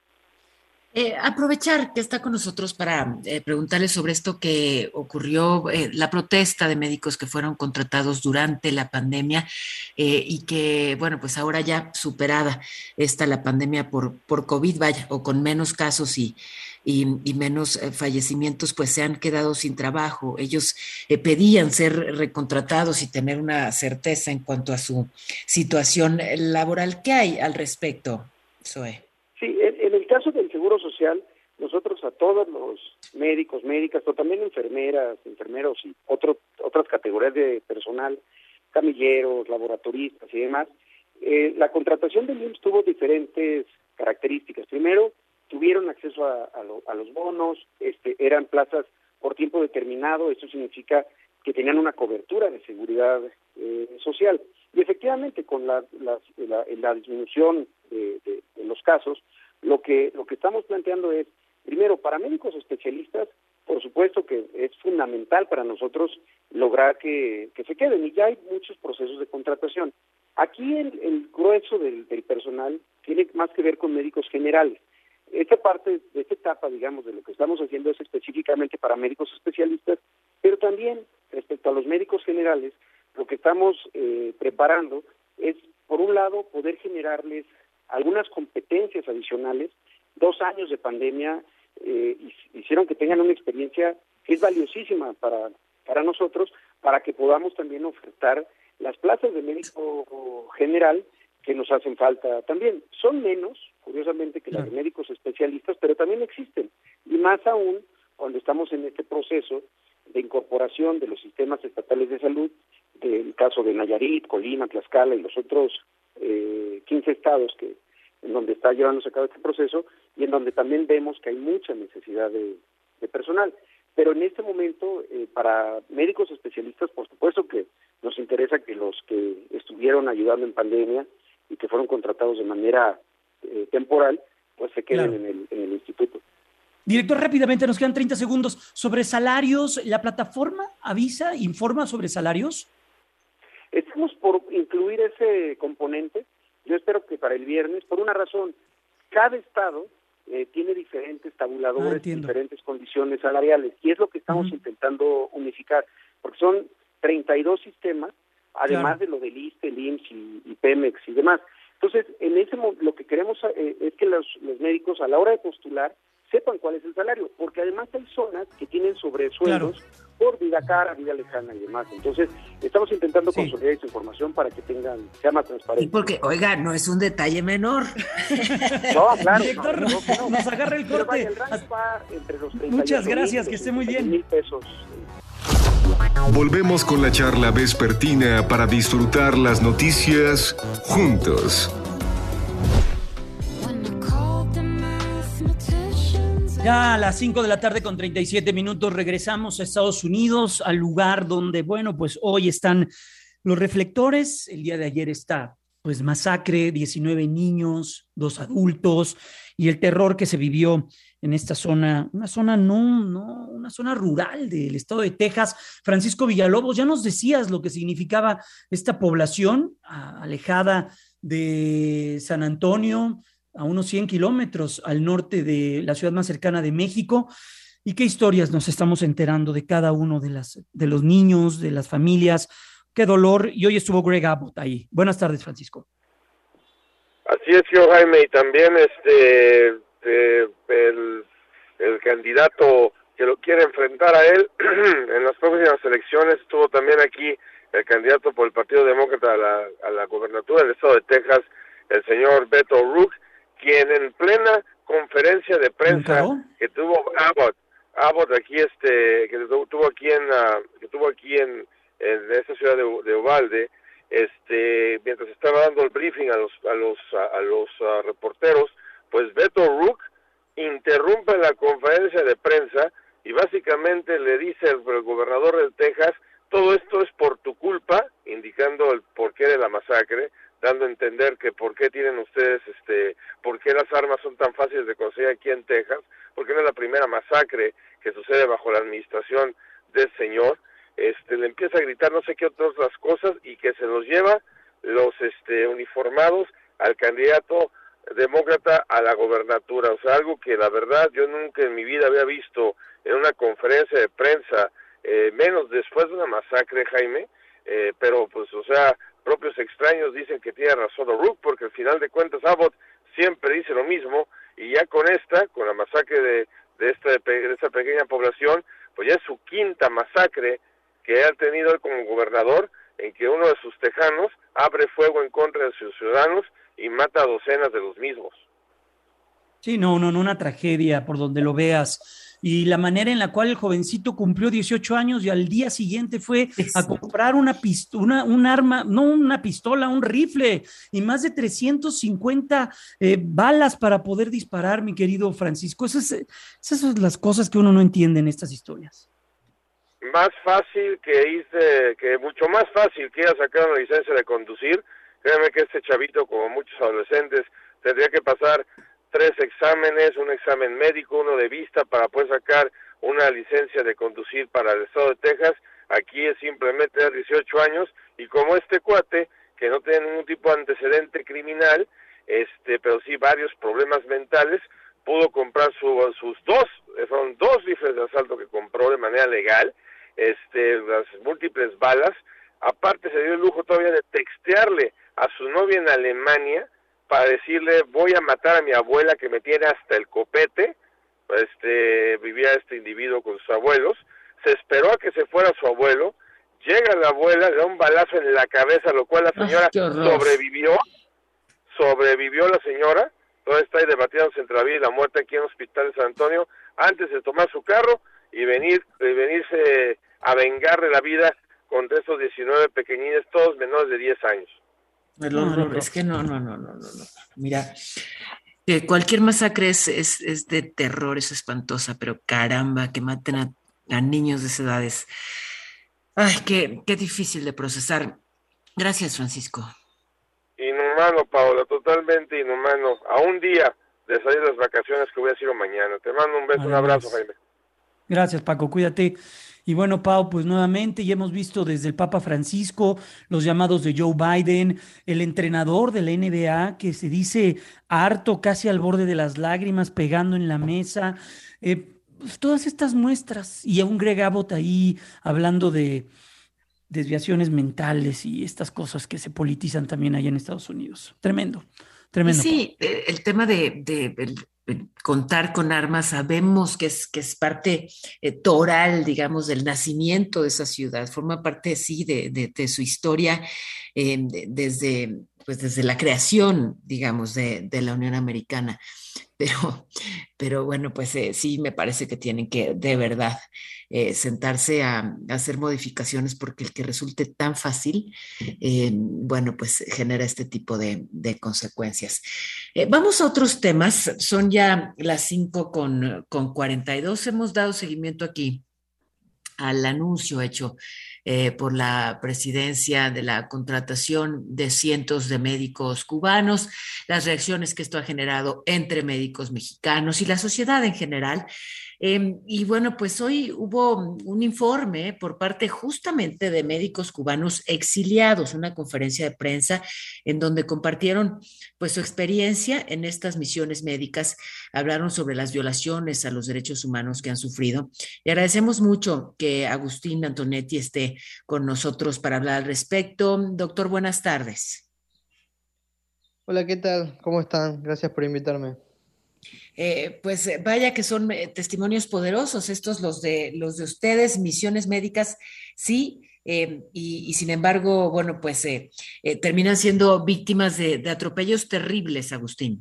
Eh, aprovechar que está con nosotros para eh, preguntarle sobre esto que ocurrió, eh, la protesta de médicos que fueron contratados durante la pandemia eh, y que, bueno, pues ahora ya superada esta la pandemia por, por COVID, vaya, o con menos casos y, y, y menos eh, fallecimientos, pues se han quedado sin trabajo. Ellos eh, pedían ser recontratados y tener una certeza en cuanto a su situación laboral. ¿Qué hay al respecto, Zoe? Sí, en, en el caso del Seguro Social, nosotros a todos los médicos, médicas, pero también enfermeras, enfermeros y otro, otras categorías de personal, camilleros, laboratoristas y demás, eh, la contratación del I M S S tuvo diferentes características. Primero, tuvieron acceso a, a, lo, a los bonos, este, eran plazas por tiempo determinado, esto significa que tenían una cobertura de seguridad eh, social. Y efectivamente, con la, la, la, la disminución de, de, de los casos, lo que lo que estamos planteando es, primero, para médicos especialistas, por supuesto que es fundamental para nosotros lograr que, que se queden, y ya hay muchos procesos de contratación. Aquí el, el grueso del, del personal tiene más que ver con médicos generales. Esta parte, de esta etapa, digamos, de lo que estamos haciendo es específicamente para médicos especialistas, pero también respecto a los médicos generales, lo que estamos eh, preparando es, por un lado, poder generarles algunas competencias adicionales. Dos años de pandemia eh, hicieron que tengan una experiencia que es valiosísima para, para nosotros, para que podamos también ofertar las plazas de médico general que nos hacen falta también. Son menos, curiosamente, que las de médicos especialistas, pero también existen. Y más aún cuando estamos en este proceso de incorporación de los sistemas estatales de salud, del caso de Nayarit, Colima, Tlaxcala y los otros eh, quince estados que en donde está llevándose a cabo este proceso, y en donde también vemos que hay mucha necesidad de, de personal. Pero en este momento, eh, para médicos especialistas, por supuesto que nos interesa que los que estuvieron ayudando en pandemia y que fueron contratados de manera eh, temporal, pues se queden claro. en, el, en el instituto. Director, rápidamente, nos quedan treinta segundos. Sobre salarios, ¿la plataforma avisa, informa sobre salarios? Estamos por incluir ese componente. Yo espero que para el viernes, por una razón, cada estado eh, tiene diferentes tabuladores, ah, diferentes condiciones salariales, y es lo que estamos uh-huh. intentando unificar, porque son treinta y dos sistemas, además claro. de lo del I S S S T E, el I M S S y, y Pemex y demás. Entonces, en ese lo que queremos eh, es que los, los médicos, a la hora de postular, sepan cuál es el salario, porque además hay zonas que tienen sobresueldos claro. por vida cara, vida lejana y demás. Entonces, estamos intentando sí. consolidar esa información para que tengan, sea más transparente. Y porque, oiga, no es un detalle menor. No, claro. Director, no, no, no. nos agarra el corte. Vaya, el rango va entre los treinta Muchas gracias, mil, que esté muy bien. Mil pesos. Volvemos con la charla vespertina para disfrutar las noticias juntos. Ya a las cinco de la tarde con treinta y siete minutos regresamos a Estados Unidos, al lugar donde, bueno, pues hoy están los reflectores. El día de ayer está, pues, masacre, diecinueve niños, dos adultos, y el terror que se vivió en esta zona, una zona no, no, una zona rural del estado de Texas. Francisco Villalobos, ya nos decías lo que significaba esta población alejada de San Antonio, a unos cien kilómetros al norte de la ciudad más cercana de México. ¿Y qué historias nos estamos enterando de cada uno de, las, de los niños, de las familias? Qué dolor. Y hoy estuvo Greg Abbott ahí. Buenas tardes, Francisco. Así es, yo, Jaime, y también este eh, el, el candidato que lo quiere enfrentar a él en las próximas elecciones. Estuvo también aquí el candidato por el Partido Demócrata a la, a la gobernatura del estado de Texas, el señor Beto O'Rourke, quien en plena conferencia de prensa que tuvo Abbott, Abbott aquí este que tuvo aquí en uh, que tuvo aquí en, en esta ciudad de, de Uvalde, este mientras estaba dando el briefing a los a los a, a los uh, reporteros, pues Beto O'Rourke interrumpe la conferencia de prensa y básicamente le dice al, al gobernador de Texas: todo esto es por tu culpa, indicando el porqué de la masacre. dando a entender que por qué tienen ustedes, este, por qué las armas son tan fáciles de conseguir aquí en Texas, porque no es la primera masacre que sucede bajo la administración del señor. Este, le empieza a gritar no sé qué otras cosas y que se los lleva los este, uniformados al candidato demócrata a la gobernatura. O sea, algo que la verdad yo nunca en mi vida había visto en una conferencia de prensa, eh, menos después de una masacre, Jaime, eh, pero pues, o sea, propios extraños dicen que tiene razón O'Rourke, porque al final de cuentas Abbott siempre dice lo mismo, y ya con esta, con la masacre de, de, esta, de esta pequeña población, pues ya es su quinta masacre que ha tenido él como gobernador, en que uno de sus tejanos abre fuego en contra de sus ciudadanos y mata a docenas de los mismos. Sí, no, no, no, una tragedia por donde lo veas. Y la manera en la cual el jovencito cumplió dieciocho años y al día siguiente fue a comprar una pistola, una, un arma, no una pistola, un rifle y más de trescientas cincuenta eh, balas para poder disparar, mi querido Francisco. Esas, esas son las cosas que uno no entiende en estas historias. Más fácil que irse, que mucho más fácil que ir a sacar una licencia de conducir. Créeme que este chavito, como muchos adolescentes, tendría que pasar tres exámenes, un examen médico, uno de vista para poder sacar una licencia de conducir para el estado de Texas. Aquí es simplemente tener dieciocho años y como este cuate, que no tiene ningún tipo de antecedente criminal, este, pero sí varios problemas mentales, pudo comprar su, sus dos, fueron dos rifles de asalto que compró de manera legal, este, las múltiples balas. Aparte se dio el lujo todavía de textearle a su novia en Alemania para decirle voy a matar a mi abuela que me tiene hasta el copete. Este, vivía este individuo con sus abuelos, se esperó a que se fuera su abuelo, llega la abuela, le da un balazo en la cabeza, lo cual la señora oh, sobrevivió, sobrevivió la señora, todavía está ahí debatiéndose entre la vida y la muerte aquí en el hospital de San Antonio, antes de tomar su carro y venir, y venirse a vengar de la vida contra esos diecinueve pequeñines, todos menores de diez años. El horror, es que no, no, no, no, no, no. Mira, que cualquier masacre es, es, es de terror, es espantosa, pero caramba, que maten a, a niños de esas edades. Ay, qué, qué difícil de procesar. Gracias, Francisco. Inhumano, Paola, totalmente inhumano. A un día de salir de las vacaciones que voy a decir mañana. Te mando un beso, Además. un abrazo, Jaime. Gracias, Paco, cuídate. Y bueno, Pau, pues nuevamente ya hemos visto desde el Papa Francisco los llamados de Joe Biden, el entrenador de la N B A que se dice harto, casi al borde de las lágrimas, pegando en la mesa, eh, pues todas estas muestras y a un Greg Abbott ahí hablando de desviaciones mentales y estas cosas que se politizan también allá en Estados Unidos. Tremendo, tremendo. Sí, Pau. El tema de... de, de... contar con armas, sabemos que es, que es parte eh, toral, digamos, del nacimiento de esa ciudad, forma parte, sí, de, de, de su historia eh, de, desde, pues, desde la creación, digamos, de, de la Unión Americana. Pero, pero bueno, pues eh, sí me parece que tienen que, de verdad, eh, sentarse a, a hacer modificaciones porque el que resulte tan fácil, eh, bueno, pues genera este tipo de, de consecuencias. Eh, vamos a otros temas, son ya las cinco con, con cuarenta y dos, hemos dado seguimiento aquí al anuncio hecho eh, por la presidencia de la contratación de cientos de médicos cubanos, las reacciones que esto ha generado entre médicos mexicanos y la sociedad en general. Eh, y bueno, pues hoy hubo un informe por parte justamente de médicos cubanos exiliados, una conferencia de prensa en donde compartieron pues su experiencia en estas misiones médicas, hablaron sobre las violaciones a los derechos humanos que han sufrido. Le agradecemos mucho que Agustín Antonetti esté con nosotros para hablar al respecto. Doctor, buenas tardes. Hola, ¿qué tal? ¿Cómo están? Gracias por invitarme. Eh, pues vaya que son eh, testimonios poderosos estos, los de, los de ustedes, misiones médicas, sí, eh, y, y sin embargo, bueno, pues eh, eh, terminan siendo víctimas de, de atropellos terribles, Agustín.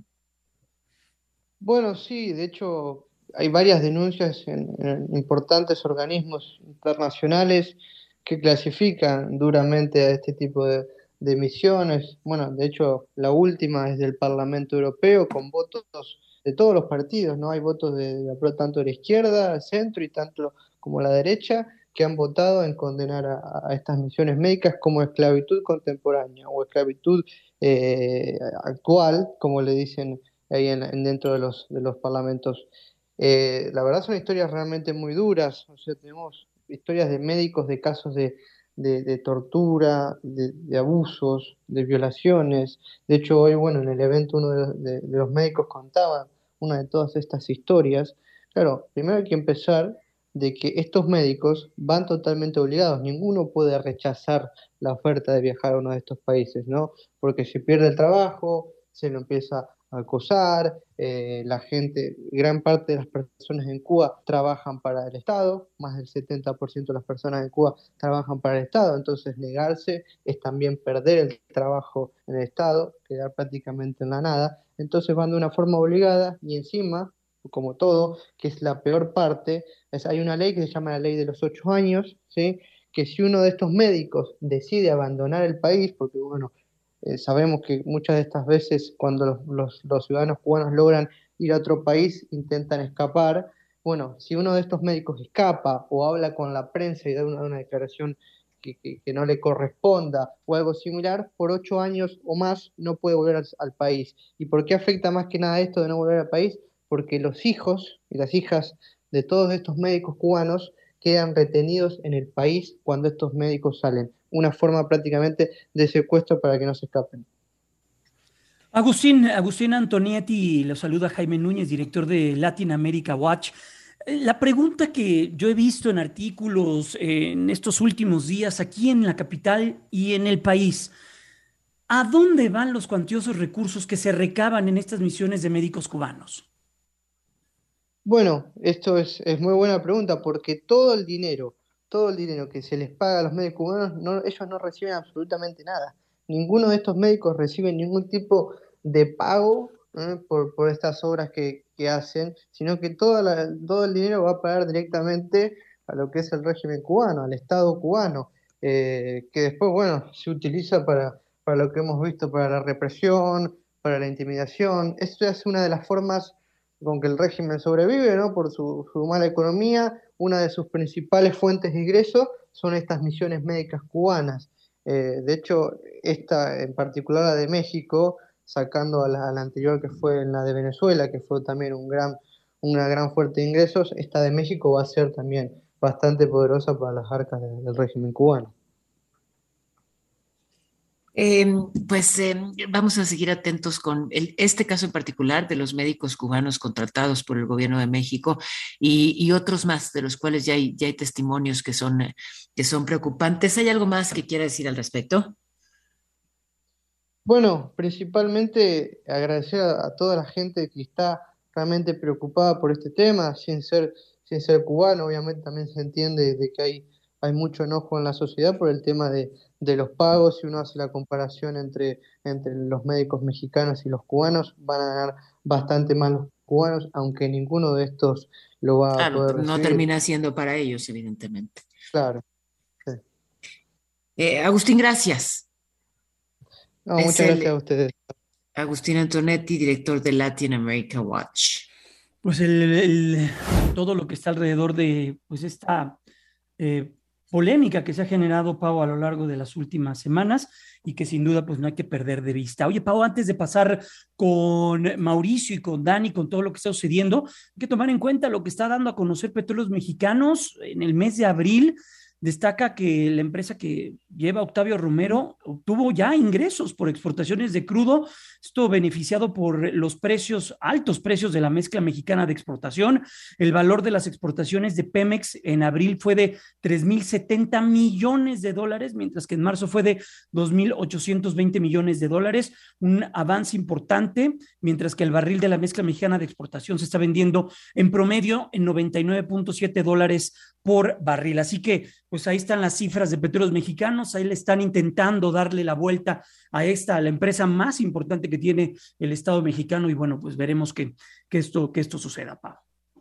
Bueno, sí, de hecho hay varias denuncias en, en importantes organismos internacionales que clasifican duramente a este tipo de, de misiones. Bueno, de hecho la última es del Parlamento Europeo con votos de todos los partidos, ¿no? Hay votos de, de tanto de la izquierda, el centro y tanto como la derecha, que han votado en condenar a, a estas misiones médicas como esclavitud contemporánea o esclavitud eh, actual, como le dicen ahí en, en dentro de los, de los parlamentos. Eh, la verdad son historias realmente muy duras, o sea, tenemos historias de médicos de casos de, de, de tortura, de, de abusos, de violaciones. De hecho, hoy, bueno, en el evento uno de los, de, de los médicos contaba una de todas estas historias. Claro, primero hay que empezar de que estos médicos van totalmente obligados, ninguno puede rechazar la oferta de viajar a uno de estos países, ¿no? Porque se pierde el trabajo, se lo empieza a acosar, eh, la gente, gran parte de las personas en Cuba trabajan para el Estado, más del setenta por ciento de las personas en Cuba trabajan para el Estado, entonces negarse es también perder el trabajo en el Estado, quedar prácticamente en la nada, entonces van de una forma obligada y encima, como todo, que es la peor parte, es, hay una ley que se llama la ley de los ocho años, ¿sí? Que si uno de estos médicos decide abandonar el país, porque bueno, eh, sabemos que muchas de estas veces cuando los, los, los ciudadanos cubanos logran ir a otro país, intentan escapar, bueno, si uno de estos médicos escapa o habla con la prensa y da una, una declaración que, que, que no le corresponda o algo similar, por ocho años o más no puede volver al, al país. ¿Y por qué afecta más que nada esto de no volver al país? Porque los hijos y las hijas de todos estos médicos cubanos quedan retenidos en el país cuando estos médicos salen. Una forma prácticamente de secuestro para que no se escapen. Agustín, Agustín Antonietti, lo saluda Jaime Núñez, director de Latin America Watch. La pregunta que yo he visto en artículos en estos últimos días aquí en la capital y en el país, ¿a dónde van los cuantiosos recursos que se recaban en estas misiones de médicos cubanos? Bueno, esto es, es muy buena pregunta porque todo el dinero, todo el dinero que se les paga a los médicos cubanos, no, ellos no reciben absolutamente nada. Ninguno de estos médicos recibe ningún tipo de pago ¿eh? por, por estas obras que, que hacen, sino que toda la, todo el dinero va a pagar directamente a lo que es el régimen cubano, al Estado cubano, eh, que después, bueno, se utiliza para, para lo que hemos visto, para la represión, para la intimidación. Esto es una de las formas con que el régimen sobrevive, ¿no? Por su, su mala economía. Una de sus principales fuentes de ingreso son estas misiones médicas cubanas. Eh, de hecho, esta en particular, la de México, sacando a la, a la anterior que fue en la de Venezuela, que fue también un gran, una gran fuente de ingresos, esta de México va a ser también bastante poderosa para las arcas de, del régimen cubano. Eh, pues eh, vamos a seguir atentos con el, este caso en particular de los médicos cubanos contratados por el gobierno de México y, y otros más de los cuales ya hay, ya hay testimonios que son, que son preocupantes. ¿Hay algo más que quiera decir al respecto? Bueno, principalmente agradecer a, a toda la gente que está realmente preocupada por este tema, sin ser, sin ser cubano. Obviamente también se entiende de que hay, hay mucho enojo en la sociedad por el tema de de los pagos. Si uno hace la comparación entre, entre los médicos mexicanos y los cubanos, van a ganar bastante más los cubanos, aunque ninguno de estos lo va claro, a poder recibir. No termina siendo para ellos, evidentemente. Claro. Sí. Eh, Agustín, gracias. No, muchas el, gracias a ustedes. Agustín Antonietti, director de Latin America Watch. Pues el, el, todo lo que está alrededor de pues esta... Eh, polémica que se ha generado, Pau, a lo largo de las últimas semanas y que sin duda pues no hay que perder de vista. Oye, Pau, antes de pasar con Mauricio y con Dani, con todo lo que está sucediendo, hay que tomar en cuenta lo que está dando a conocer Petróleos Mexicanos en el mes de abril. Destaca que la empresa que lleva Octavio Romero obtuvo ya ingresos por exportaciones de crudo, esto beneficiado por los precios, altos precios de la mezcla mexicana de exportación. El valor de las exportaciones de Pemex en abril fue de tres mil setenta millones de dólares, mientras que en marzo fue de dos mil ochocientos veinte millones de dólares, un avance importante, mientras que el barril de la mezcla mexicana de exportación se está vendiendo en promedio en noventa y nueve punto siete dólares por barril. Así que pues ahí están las cifras de Petróleos Mexicanos, ahí le están intentando darle la vuelta a esta, a la empresa más importante que tiene el Estado mexicano, y bueno, pues veremos que, que, esto, que esto suceda, Pau.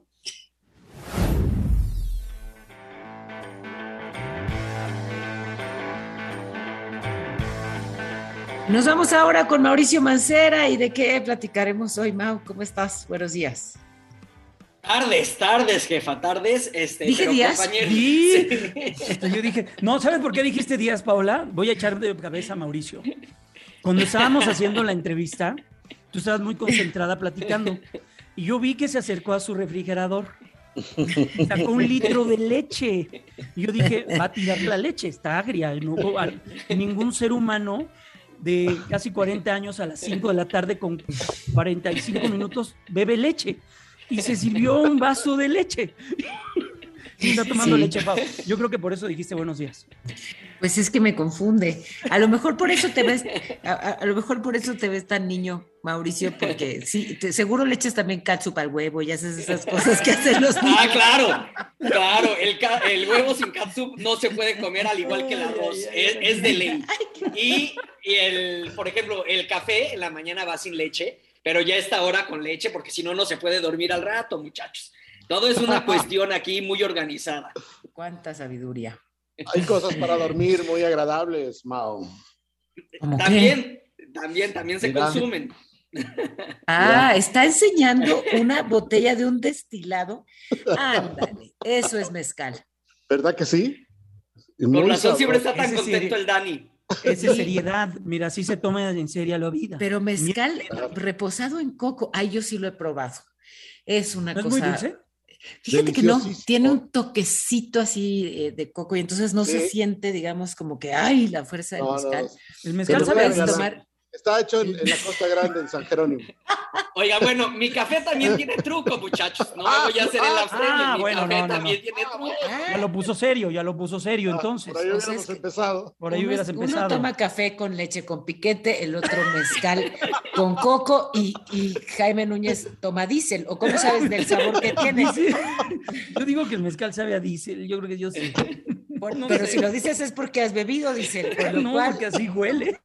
Nos vamos ahora con Mauricio Mancera, y de qué platicaremos hoy, Mau. ¿Cómo estás? Buenos días. Tardes, tardes, jefa, tardes. Este, ¿Dije pero días? compañeros, Sí. sí. Yo dije, no, ¿sabes por qué dijiste días, Paola? Voy a echar de cabeza a Mauricio. Cuando estábamos haciendo la entrevista, tú estabas muy concentrada platicando y yo vi que se acercó a su refrigerador, sacó un litro de leche y yo dije, va a tirar la leche, está agria. No, ningún ser humano de casi cuarenta años a las cinco de la tarde con cuarenta y cinco minutos bebe leche. Y se sirvió un vaso de leche. Y está tomando Sí. leche, Pau. Yo creo que por eso dijiste buenos días. Pues es que me confunde. A lo mejor por eso te ves, a, a, a lo mejor por eso te ves tan niño, Mauricio, porque sí, te, seguro le echas también catsup al huevo y haces esas cosas que hacen los niños. Ah, claro, claro, el, ca- el huevo sin catsup no se puede comer al igual que el arroz, es, es de ley. Y, y el, por ejemplo, el café en la mañana va sin leche, pero ya está hora con leche, porque si no, no se puede dormir al rato, muchachos. Todo es una cuestión aquí muy organizada. Cuánta sabiduría. Hay cosas para dormir muy agradables, Mao. También, también, también se Mira. consumen. Ah, está enseñando una botella de un destilado. Ándale, eso es mezcal. ¿Verdad que sí? Por Muy razón siempre sabroso. está tan Ese contento sí. el Dani. Esa es seriedad. Mira, así se toma en serio la vida. Pero mezcal reposado en coco, ay, yo sí lo he probado. Es una ¿No es cosa. muy dulce? Fíjate que no, Deliciosísimo. tiene un toquecito así eh, de coco y entonces no se Sí. siente, digamos, como que, ay, la fuerza del No, no, mezcal. El Te mezcal lo sabe puedes a- tomar. Está hecho en, en la Costa Grande, en San Jerónimo. Oiga, bueno, mi café también tiene truco, muchachos. No me voy a hacer en la frente. Ah, mi bueno, café no, no, también no. tiene truco. Ya lo puso serio, ya lo puso serio, entonces. Por ahí O sea, hubiéramos es que- empezado. Por ahí Uno, hubieras es- uno empezado. toma café con leche con piquete, el otro mezcal con coco y, y Jaime Núñez toma diésel. ¿O cómo sabes del sabor que tiene? Dice- yo digo que el mezcal sabe a diésel, yo creo que yo sí. Por- no pero sé. si lo dices es porque has bebido diésel, por lo No, cual porque así huele.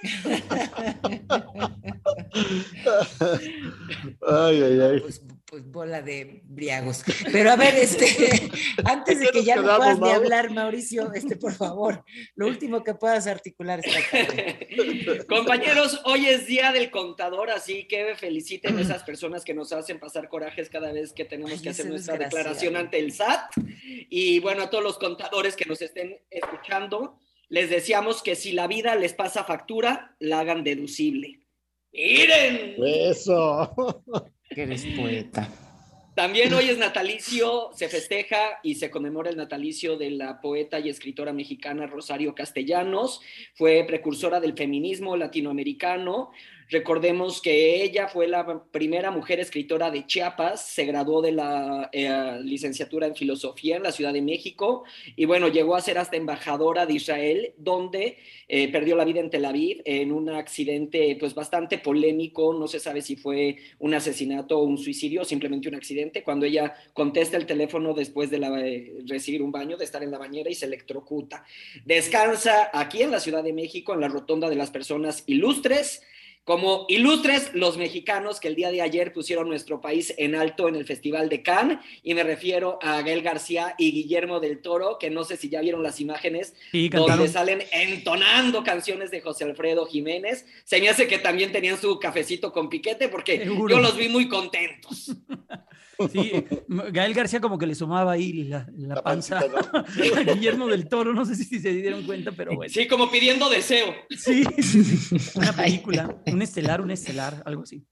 Ay, ay, ay. pues, pues bola de briagos. Pero a ver, este, antes de ¿En qué que nos ya no quedamos, puedas ni Mau? hablar, Mauricio, este, por favor, lo último que puedas articular esta tarde. Compañeros, hoy es día del contador, así que feliciten a esas personas que nos hacen pasar corajes cada vez que tenemos Ay, que hacer ese nuestra desgraciado. declaración ante el S A T. Y bueno, a todos los contadores que nos estén escuchando, les deseamos que si la vida les pasa factura, la hagan deducible. ¡Miren! Eso. Que eres poeta. También hoy es natalicio, se festeja y se conmemora el natalicio de la poeta y escritora mexicana Rosario Castellanos. Fue precursora del feminismo latinoamericano. Recordemos que ella fue la primera mujer escritora de Chiapas, se graduó de la eh, licenciatura en filosofía en la Ciudad de México y bueno, llegó a ser hasta embajadora de Israel, donde eh, perdió la vida en Tel Aviv en un accidente pues bastante polémico, no se sabe si fue un asesinato o un suicidio, o simplemente un accidente, cuando ella contesta el teléfono después de la, eh, recibir un baño, de estar en la bañera y se electrocuta. Descansa aquí en la Ciudad de México, en la Rotonda de las Personas Ilustres, como ilustres los mexicanos que el día de ayer pusieron nuestro país en alto en el Festival de Cannes, y me refiero a Gael García y Guillermo del Toro, que no sé si ya vieron las imágenes, Sí, donde cantaron. salen entonando canciones de José Alfredo Jiménez. Se me hace que también tenían su cafecito con piquete, porque Seguro. yo los vi muy contentos. Sí, Gael García como que le sumaba ahí la, la La panza pancita, a Guillermo del Toro, no sé si se dieron cuenta, pero bueno. Sí, como pidiendo deseo. Sí, sí, sí. Una película, un estelar, un estelar, algo así.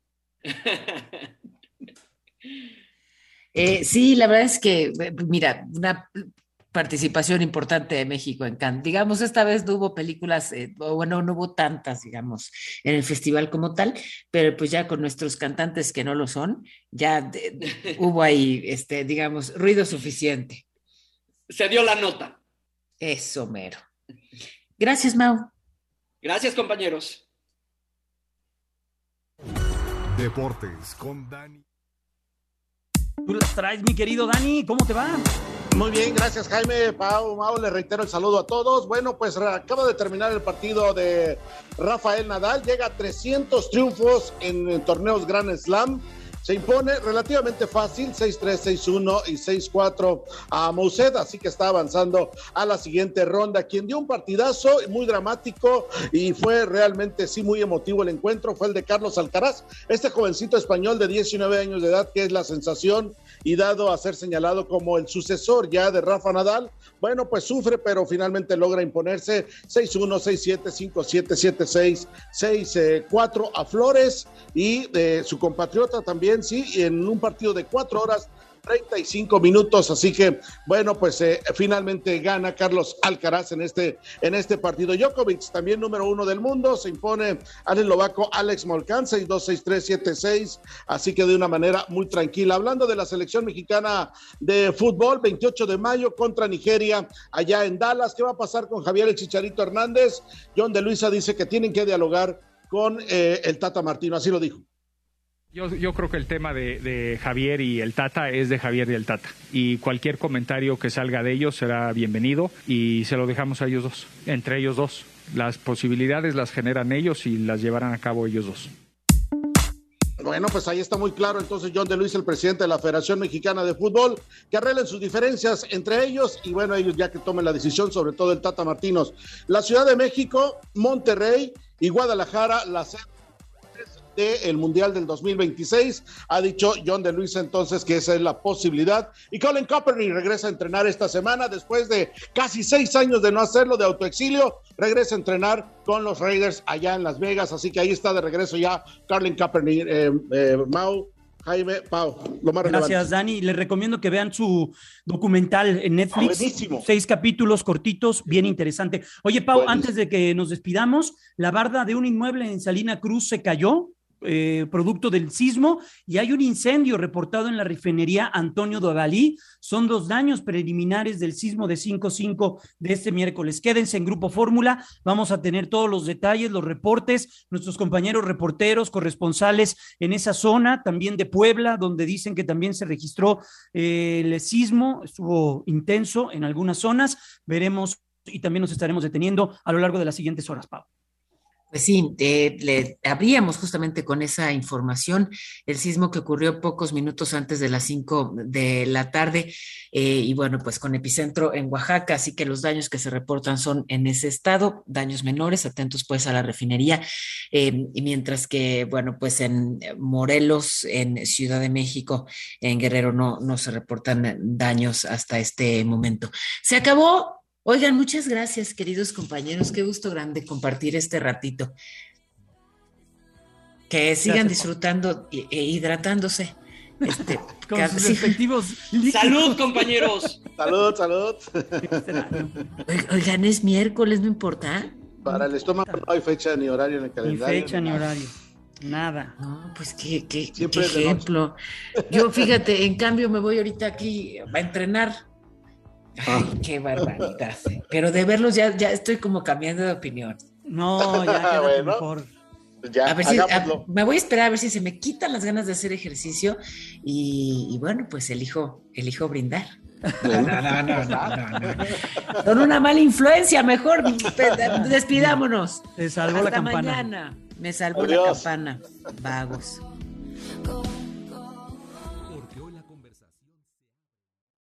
Eh, sí, la verdad es que, eh, mira, una participación importante de México en Cannes. Digamos, esta vez no hubo películas, eh, o bueno, no hubo tantas, digamos, en el festival como tal, pero pues ya con nuestros cantantes que no lo son, ya de- de- hubo ahí, este, digamos, ruido suficiente. Se dio la nota. Eso, mero. Gracias, Mau. Gracias, compañeros. Deportes con Dani. Tú las traes, mi querido Dani, ¿cómo te va? Muy bien, gracias Jaime, Pau, Mau, le reitero el saludo a todos. Bueno, pues acaba de terminar el partido de Rafael Nadal, llega a trescientos triunfos en, en torneos Grand Slam, se impone relativamente fácil, seis tres, seis uno y seis cuatro a Mouset, así que está avanzando a la siguiente ronda. Quien dio un partidazo muy dramático y fue realmente sí muy emotivo el encuentro fue el de Carlos Alcaraz, este jovencito español de diecinueve años de edad que es la sensación y dado a ser señalado como el sucesor ya de Rafa Nadal. Bueno, pues sufre, pero finalmente logra imponerse seis uno, seis siete, cinco siete, siete seis, seis cuatro a Flores y eh, su compatriota también, sí, en un partido de cuatro horas treinta y cinco minutos, así que bueno, pues eh, finalmente gana Carlos Alcaraz en este, en este partido. Djokovic, también número uno del mundo, se impone al eslovaco Alex Molcan, seis dos, seis tres, siete seis, así que de una manera muy tranquila. Hablando de la selección mexicana de fútbol, veintiocho de mayo contra Nigeria, allá en Dallas, ¿qué va a pasar con Javier el Chicharito Hernández? John de Luisa dice que tienen que dialogar con eh, el Tata Martino, así lo dijo. Yo, yo creo que el tema de, de Javier y el Tata es de Javier y el Tata, y cualquier comentario que salga de ellos será bienvenido y se lo dejamos a ellos dos, entre ellos dos. Las posibilidades las generan ellos y las llevarán a cabo ellos dos. Bueno, pues ahí está muy claro entonces John de Luis, el presidente de la Federación Mexicana de Fútbol, que arreglen sus diferencias entre ellos y bueno, ellos ya que tomen la decisión, sobre todo el Tata Martino. La Ciudad de México, Monterrey y Guadalajara, la sede del Mundial del dos mil veintiséis, ha dicho John de Luisa entonces que esa es la posibilidad, y Colin Kaepernick regresa a entrenar esta semana después de casi seis años de no hacerlo, de autoexilio, regresa a entrenar con los Raiders allá en Las Vegas, así que ahí está de regreso ya Colin Kaepernick. eh, eh, Mau, Jaime, Pau, lo más relevante. Gracias, Dani. Les recomiendo que vean su documental en Netflix. Buenísimo. Seis capítulos cortitos, bien interesante. Oye, Pau, Buenísimo. Antes de que nos despidamos, la barda de un inmueble en Salina Cruz se cayó, Eh, producto del sismo, y hay un incendio reportado en la refinería Antonio Dovalí. Son dos daños preliminares del sismo de cinco cinco de este miércoles. Quédense en Grupo Fórmula, vamos a tener todos los detalles, los reportes, nuestros compañeros reporteros, corresponsales en esa zona, también de Puebla, donde dicen que también se registró eh, el sismo, estuvo intenso en algunas zonas. Veremos y también nos estaremos deteniendo a lo largo de las siguientes horas, Pau. Pues sí, eh, le abríamos justamente con esa información, el sismo que ocurrió pocos minutos antes de las cinco de la tarde, eh, y bueno, pues con epicentro en Oaxaca, así que los daños que se reportan son en ese estado, daños menores, atentos pues a la refinería, eh, y mientras que, bueno, pues en Morelos, en Ciudad de México, en Guerrero no, no se reportan daños hasta este momento. Se acabó. Oigan, muchas gracias, queridos compañeros. Qué gusto grande compartir este ratito. Que sigan gracias, disfrutando e, e hidratándose. Este, Con cada, sus respectivos sí. ¡Salud, compañeros! ¡Salud, salud! Oigan, es miércoles, no importa. Para el estómago no hay fecha ni horario en el calendario. Ni fecha ni horario. Nada. No, pues qué, qué, qué ejemplo. Yo, fíjate, en cambio me voy ahorita aquí a entrenar. Ay, qué barbaridad. Pero de verlos ya, ya estoy como cambiando de opinión. No, ya quédate bueno, mejor. Ya, a ver si, a, me voy a esperar a ver si se me quitan las ganas de hacer ejercicio y, y bueno, pues elijo, elijo brindar. No, no, no, no, no, no, no. Son una mala influencia, mejor despidámonos. Te salvó Hasta la campana. Mañana. Me salvó Adiós. la campana. Vagos.